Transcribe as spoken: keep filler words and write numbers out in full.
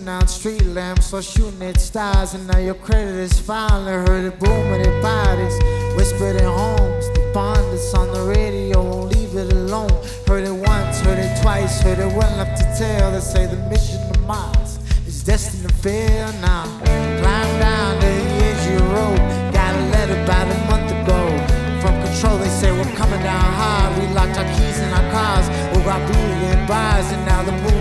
putting out street lamps or shooting at stars. And now your credit is finally heard it booming at bodies, whispered in homes. The pundits on the radio won't leave it alone. Heard it once, heard it twice, heard it well enough to tell. They say the mission to Mars is destined to fail now. Climb down to the edge of your road. Got a letter about a month ago from control. They say we're coming down hard. We locked our keys in our cars. We got beat in bars, and now the move